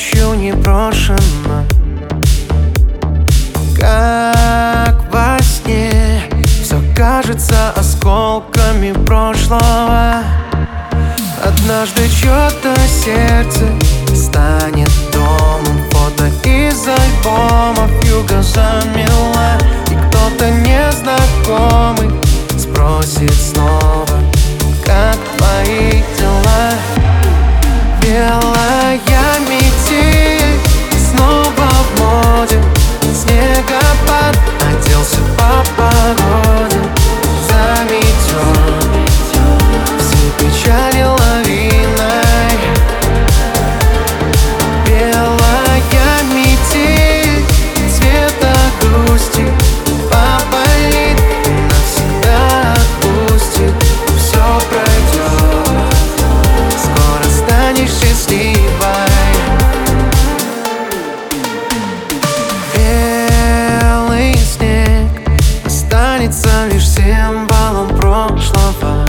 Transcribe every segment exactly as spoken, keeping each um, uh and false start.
ночью непрошено, как во сне. Все кажется осколками прошлого. Однажды чьё-то сердце станет домом. Фото из альбомов вьюга замела, и кто-то незнакомый спросит снова: как твои дела? Белая метель снова в моде, снегопад оделся по погоде. Заметен все печали лавиной. Белая метель цвета грусти попалит, навсегда отпустит. Все пройдет, скоро станешь счастливой. Белый снег останется лишь символом прошлого.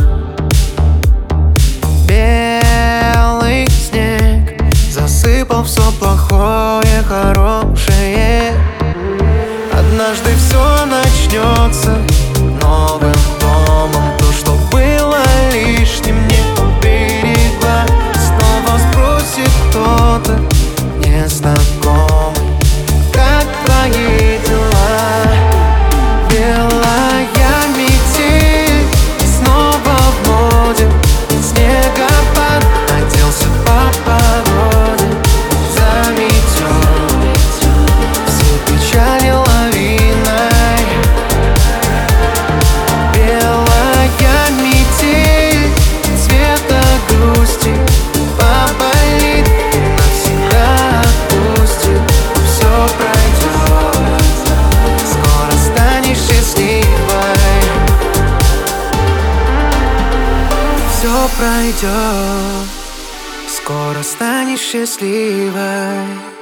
Белый снег засыпал все плохое хорошее. Однажды все начнется новым домом. То, что было лишним, не уберегла. Снова спросит кто-то незнакомый: как твои дела? Белая метель снова в моде, снегопад оделся по погоде. Заметен все печали лавиной. Белая метель цвета грусти попалит, навсегда отпустит. Все пройдет, скоро станешь счастливой. Все пройдет, скоро станешь счастливой.